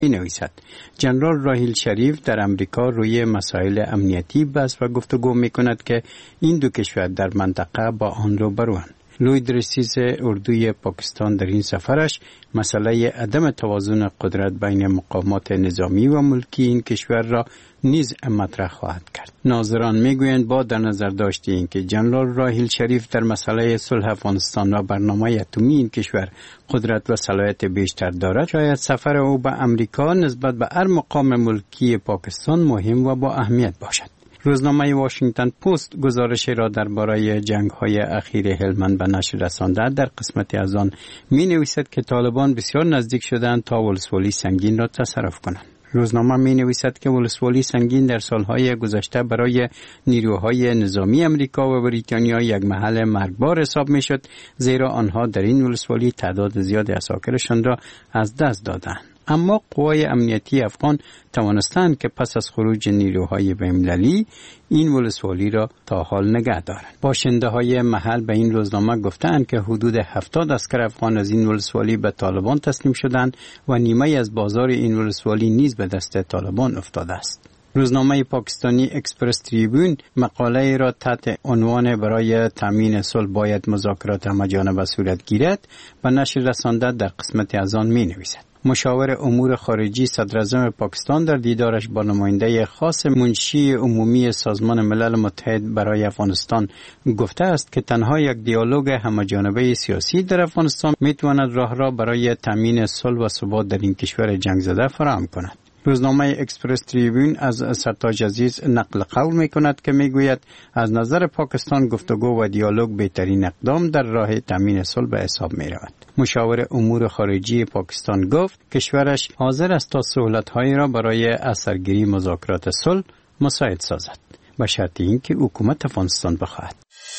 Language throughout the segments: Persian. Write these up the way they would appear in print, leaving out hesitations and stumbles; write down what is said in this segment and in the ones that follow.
می‌نویسد جنرال راحیل شریف در امریکا روی مسائل امنیتی بحث و گفتگو می‌کند که این دو کشور در منطقه با آن روبروند. لوید رئیس اردوی پاکستان در این سفرش مسئله عدم توازن قدرت بین مقامات نظامی و ملکی این کشور را نیز مطرح خواهد کرد. ناظران میگویند با در نظر داشته اینکه جنرال راحیل شریف در مسئله صلح افغانستان و برنامه اتمی این کشور قدرت و صلاحیت بیشتر دارد، شاید سفر او به امریکا نسبت به هر مقام ملکی پاکستان مهم و با اهمیت باشد. روزنامه واشنگتن پست گزارشی را درباره جنگ‌های اخیر هلمند به نشر رسانده. در قسمتی از آن می‌نویسد که طالبان بسیار نزدیک شدند تا ولسوالی سنگین را تصرف کنند. روزنامه می‌نویسد که ولسوالی سنگین در سالهای گذشته برای نیروهای نظامی امریکا و بریتانیا یک محل مرگبار حساب می‌شد، زیرا آنها در این ولسوالی تعداد زیادی اساکرشان را از دست دادند. اما قوای امنیتی افغان توانستند که پس از خروج نیروهای بین‌المللی این ولسوالی را تا حال نگه دارند. باشنده‌های محل به این روزنامه گفتند که حدود 70 عسکر افغان از این ولسوالی به طالبان تسلیم شدند و نیمه از بازار این ولسوالی نیز به دست طالبان افتاده است. روزنامه پاکستانی اکسپرس تریبون مقاله را تحت عنوان برای تامین صلح باید مذاکرات همه‌جانبه صورت گیرد به نشر رسانده. در قسمتی از آن می‌نویسد مشاور امور خارجی صدراعظم پاکستان در دیدارش با نماینده خاص منشی عمومی سازمان ملل متحد برای افغانستان گفته است که تنها یک دیالوگ همه‌جانبه سیاسی در افغانستان میتواند راه را برای تامین صلح و ثبات در این کشور جنگ زده فراهم کند. روزنامه اکسپرس تریبون از سرتاج عزیز نقل قول میکند که میگوید از نظر پاکستان گفتگو و دیالوگ بهترین اقدام در راه تامین صلح به حساب میرود. مشاور امور خارجی پاکستان گفت کشورش حاضر است تا سهولت‌هایی را برای اثرگیری مذاکرات صلح مساعد سازد، به شرط اینکه حکومت افغانستان بخواهد.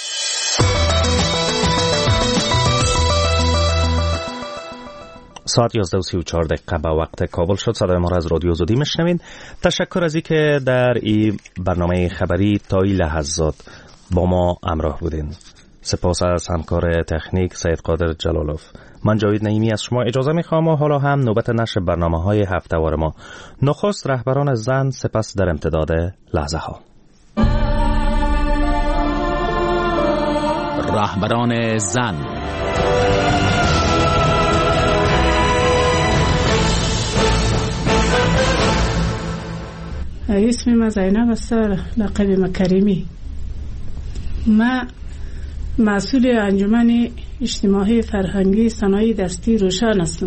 ساعت 11:34 به وقت کابل شد. صدای ما را از رادیو زودی میشنوید. تشکر از اینکه در این برنامه خبری تا این لحظات با ما همراه بودین. سپاس از همکار تکنیک سید قادر جلالوف. من جاوید نعیمی از شما اجازه میخوام و حالا هم نوبت نشر برنامه‌های هفته‌وار ما. نخست رهبران زن، سپس در امتداد لحظه ها. رهبران زن. اسم من زینب است، لقب من کریمی. من مسئول انجمن اجتماعی فرهنگی صنایع دستی روشن هستم.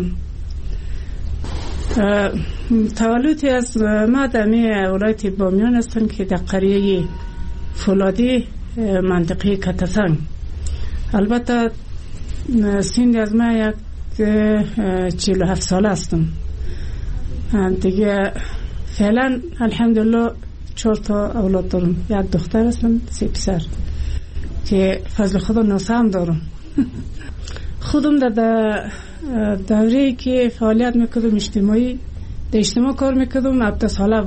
تولدی از ما در ولایت بامیان هستم که در قریه فولادی منطقه کتسنگ. البته سن از ما یک 47 ساله هستم دیگه. فعلا الحمدلله 4 تا اولاد دارم، یک دختر هستم، 3 پسر که فضل خدا ناسم دارم. خودم در دوره‌ای که فعالیت میکردم اجتماعی، در اجتماع کار میکردم، 17 ساله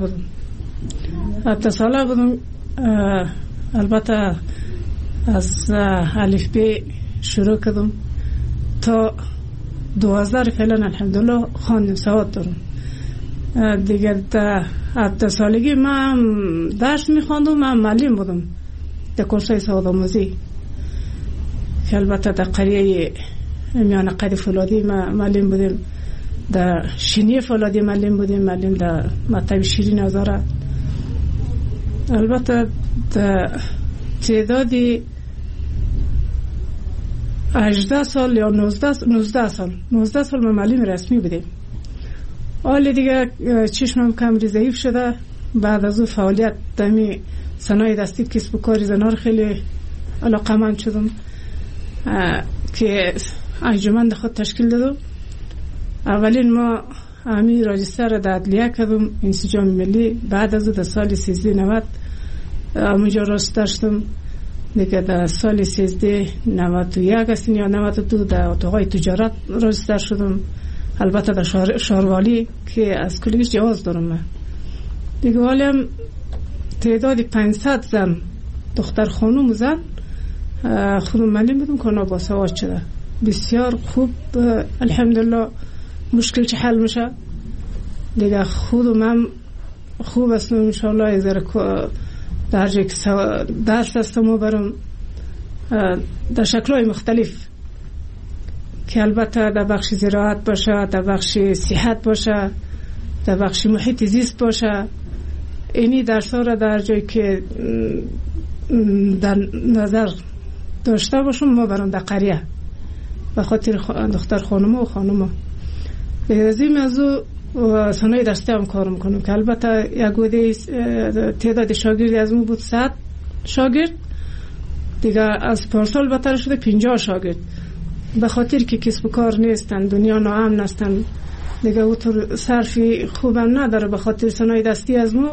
بودم. البته از الف ب شروع کردم تا 12 فعلا الحمدلله خواندم، سواد دارم. دیگه در 17 سالگی من درس میخواندم، من معلم بودم در کورسای سواد آموزی که البته در قریه میان قد فولادی معلم بودیم، در شینی فولادی معلم بودیم، معلم در مکتب شیرین هزاره. البته در تعدادی 18 سال یا 19 سال من معلم رسمی بودیم. حالا دیگه چشمم کم ضعیف شده. بعد از اون فعالیت دمی صنایع دستی کسب و کار زنار خیلی علاقه‌مند شدم که انجمن خود تشکیل دادم. اولین ما همین راجستر در عدلیه کردم، انسجام ملی. بعد از در سال 1390 اونجا راجستر شدم دیگه. در سال 1391 است یا 92 در اتاقای تجارت راجستر شدم. البته در شهروالی که از کلیش جواز دارم من دیگه. حالی هم تعداد 500 زن، دختر خانوم و زن خودم معلم بودم که اونا باسواد شده. بسیار خوب الحمدلله. مشکل چه حل میشه دیگه خودم هم خوب هستم انشاءالله. یک ذره در جایی که درس هستم و برم در شکل‌های مختلف که البته در بخش زراعت باشه، در بخش صحت باشه، در بخش محیط زیست باشه. اینی درس ها را در جایی که در نظر داشته باشم ما برم در قریه به خاطر دختر خانم و خانم. از این موضوع صنایع دستی هم کار میکنم که البته یک بوده تعداد شاگردی از اون بود 100 شاگرد، دیگه از پارسال بهتر شده 50 شاگرد. به خاطر که کسب و کار نیستن، دنیا ناامن هستن، دیگه اونطور صرفی خوبم نداره. به خاطر صنایع دستی از ما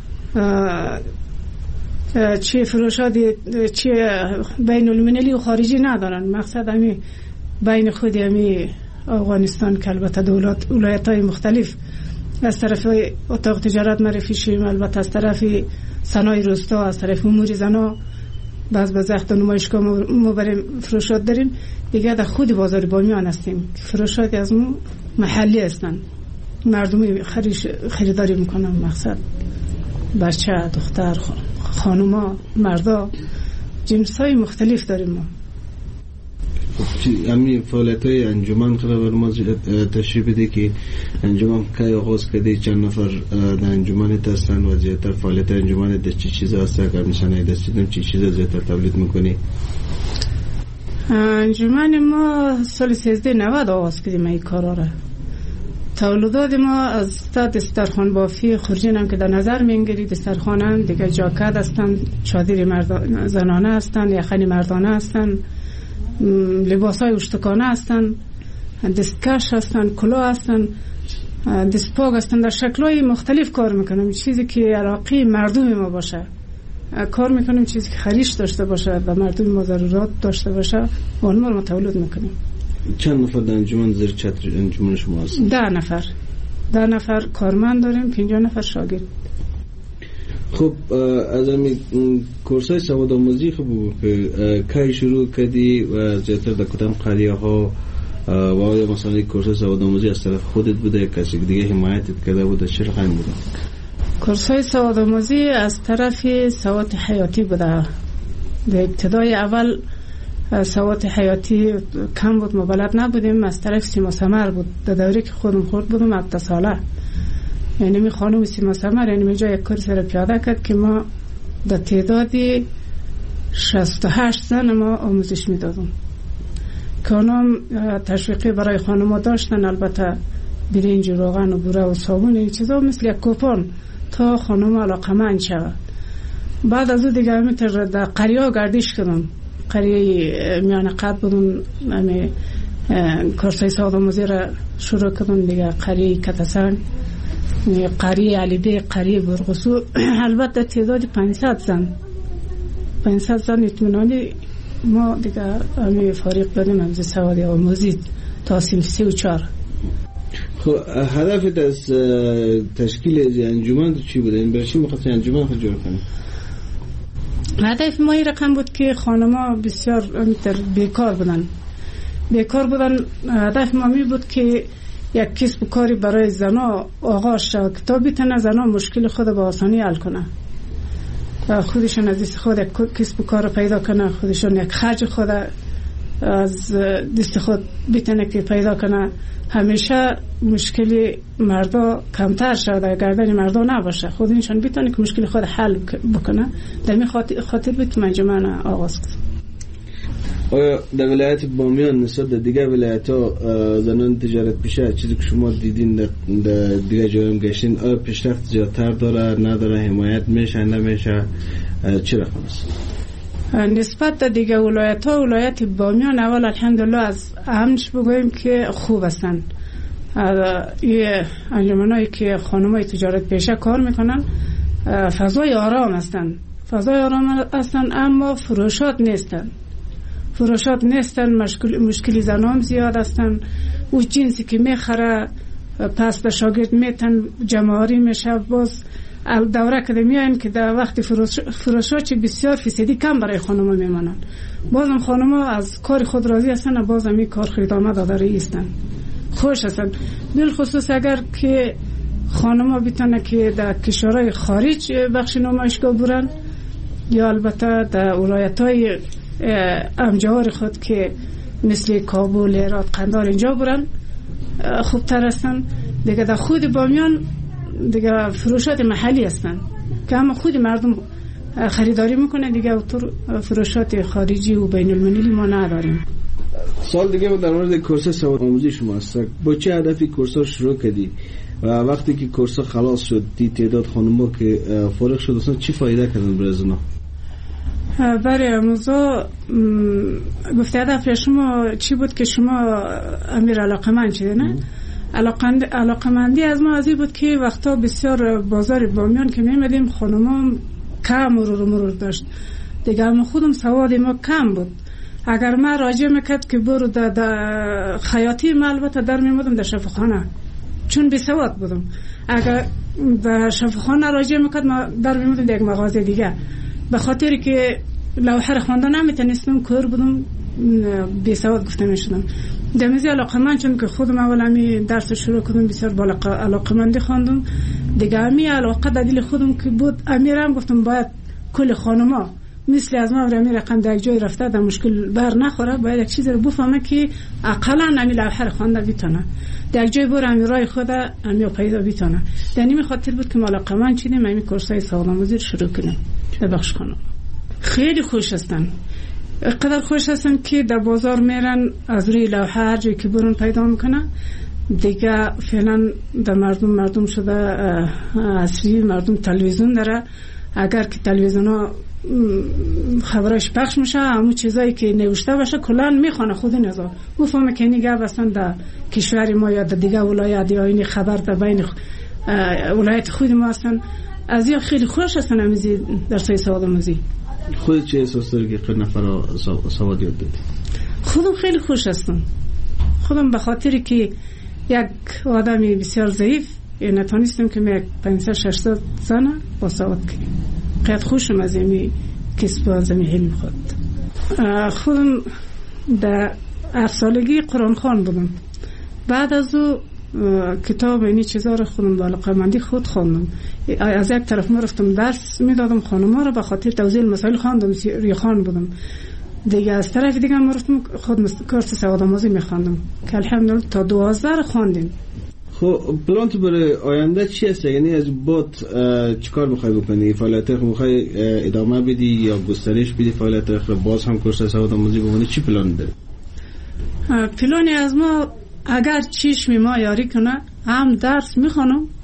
چه فروشات چه بین المللی و خارجی ندارن. مقصد همی بین خود همی افغانستان که البته دولت ولایت‌های مختلف از طرف اتاق تجارت معرفی شیم، البته از طرف صنایع روستا، از طرف امور زنا باز وقت نمایشگاه ما برای فروشات داریم. دیگه در خود بازار بامیان هستیم، فروشات از ما محلی هستن، مردمی خریداری میکنن. مقصد بچه، دختر، خانوما، مردا، جنسای مختلف داریم ما. همین فعالیت‌های انجمن خدا بر ما تشریح بده که انجمن که آغاز کرده، چند نفر در انجمن هستن و زیادتر فعالیت انجمن در چی چیزا هست؟ اگر مثلا دستیدم چی چیزا زیادتر تولید میکنی؟ انجمن ما سال 1390 آغاز کردیم این کارا را. تولیدات ما از دسترخوان بافی خورجین هم که در نظر می‌گیری، دسترخوان هم دیگه جاکت هستن، چادر زنانه هستن، یخنی مردانه هستن، لباسای اشتکانه هستن، دستکش هستن، کلاه هستن، دستپاگ هستن. در شکل‌های مختلف کار میکنیم. چیزی که علاقه مردم ما باشه کار میکنیم، چیزی که خریش داشته باشه و مردم ما ضرورت داشته باشه اون ما تولید میکنیم. چند نفر در انجمن زیر چتر انجمن شما هستن؟ 10 نفر کارمند داریم، 50 نفر شاگرد. خب از همین کورسای سواد آموزی خب کی شروع کردی و زیادتر در کدام قریه ها و آیا مثلا کورسای سواد آموزی از طرف خودت بوده یا کسی دیگه حمایتت کرده بوده؟ چه رقم بوده؟ کورسای سواد آموزی از طرف سواد حیاتی بوده. در ابتدای اول سواد حیاتی کم بود، ما بلد نبودیم. از طرف سیما سمر بود. در دوره که خودم خورد بودم 7 ساله، یعنی می خانم سیما سمر یعنی جای یک کورس را پیاده کرد که ما در تعدادی 68 زن ما آموزش میدادم که اونام تشویقی برای خانم داشتن. البته برنج، روغن و بوره و صابون این چیزا مثل یک کوپن تا خانم علاقمند شود. بعد از او دیگه همینطور در قریه گردش کردم. قریه میان قد بودم، همه کورسای سواد آموزی را شروع کردم دیگه. قریه کتسان، قریه علیبه، قریه برغسو. البته تعداد 500 زن اطمینانی ما دیگه همه فارغ دادیم از سواد آموزی تا صنف 3 و 4. خب هدفت از تشکیل انجمن چی بوده؟ این برای چی می‌خواستی انجمن خود جور کنی؟ هدف ما این رقم بود که خانم‌ها بسیار بیکار بودن. هدف ما می بود که یک کسب و کاری برای زنها آغاز شد تا بتونه زنها مشکل خود با آسانی حل کنه و خودشون از دست خود یک کسب و کار پیدا کنه، خودشون یک خرج خود از دست خود بتونه که پیدا کنه. همیشه مشکل مردا کمتر شده، گردن مردا نباشه، خودشون بتونه که مشکل خود حل بکنه. در این خاطر بود انجمن آغاز کرد. آیا در ولایت بامیان نسبت در دیگه ولایت‌ها زنان تجارت پیشه چیزی که شما دیدین در دیگه جایی هم گشتین، آیا پیشرفت زیادتر داره نداره؟ حمایت میشه نمیشه؟ چه رقم است؟ نسبت در دیگه ولایت‌ها، ولایت بامیان اول الحمدلله از امنش بگوییم که خوب هستن. این انجمنایی که خانمای تجارت پیشه کار میکنن فضای آرام هستن، اما فروشات نیستن. مشکلی زنان زیاد هستن. او جنسی که میخره پس به شاگرد میتن جمعاری میشه. باز دوره که میاین که در وقت فروشات بسیار فیصدی کم برای خانم میمانن. بازم خانم از کار خود راضی هستن و بازم این کار خیلی آمد داره ایستن، خوش هستن. بالخصوص اگر که خانم بیتونه که در کشورهای خارج بخش نمایشگاه برن یا البته در ولایت‌های امجار خود که مثل کابل، هرات، قندهار اینجا برن خوبتر هستن. دیگه در خود بامیان دیگه فروشات محلی هستن که هم خود مردم خریداری میکنه، دیگه اوتر فروشات خارجی و بین المللی ما نداریم. سال دیگه در مورد کورس سواد آموزی شما است. با چه هدفی کورس شروع کردی و وقتی که کورس خلاص شد دی تعداد خانم‌ها که فارغ شد اصلا چی فایده کردن برای زنا؟ برای موضوع گفته هدف شما چی بود که شما امیر علاقمند شده نه؟ علاقمندی از ما از این بود که وقتا بسیار بازار بامیان که میمدیم خانم‌ها کم مرور داشت دیگه، ما خودم سواد ما کم بود. اگر ما راجع میکرد که برو در خیاطی ما البته در میمودم در شفاخانه چون بی سواد بودم. اگر در شفاخانه راجع میکرد ما در میمودم در یک مغازه دیگه، به خاطر که لوحه را خواندن نمیتونستم، کور بودم، بی سواد گفته میشدم. دمیزی علاقمند چون که خودم اول همی درس شروع کردم بسیار بالا علاقمندی خواندم دیگه. همی علاقه در دل خودم که بود امیرم گفتم باید کل خانما مثل از ما امی رقم در یک جای رفته در مشکل بر نخوره، باید یک چیز رو بفهمه که اقلا امی لوحه را خوانده بیتونه در یک جای بر امی رای خود امی پیدا بیتونه. در نمی خاطر بود که ما علاقمند شدیم امی کورسای سواد آموزی شروع کنیم در بخش خانم. خیلی خوش هستن، قدر خوش هستن که در بازار میرن از روی لوحه هر جایی که برون پیدا میکنن دیگه. فعلا در مردم شده عصری، مردم تلویزیون داره، اگر که تلویزیون ها خبرش پخش میشه همون چیزایی که نوشته باشه کلان میخونه خود نزا بفهمه که اینی گپ اصلا در کشور ما یا در دیگه ولایت یا این خبر در بین ولایت خود ما هستن. از یا خیلی خوش هستن امیزی درسای سواد آموزی. خودت چه احساس داری که نفر سواد یاد دادی؟ خودم خیلی خوش هستم. خودم به خاطر که یک آدمی بسیار ضعیف نتونستم که من 500-600 سنه با سواد کنیم. قید خوشم از این کسب از این علم خود. خودم در 8 سالگی قرآن خوان بودم. بعد از او کتاب اینی چیزا رو خودم با علاقه‌مندی خود خواندم. از یک طرف ما رفتم درس میدادم خانم‌ها رو، به خاطر توضیح مسائل خواندم، ریخان بودم دیگه. از طرف دیگه ما رفتم خود کورس سواد آموزی میخواندم که الحمدلله تا 12 خواندیم. خب پلان تو برای آینده چی است؟ یعنی از بعد چیکار میخوای بکنی؟ فعالیت میخوای ادامه بدی یا گسترش بدی فعالیت رو؟ باز هم کورس سواد آموزی بمونی؟ چی پلان داری؟ پلانی از ما اگر چشم ما یاری کنه هم درس میخوانم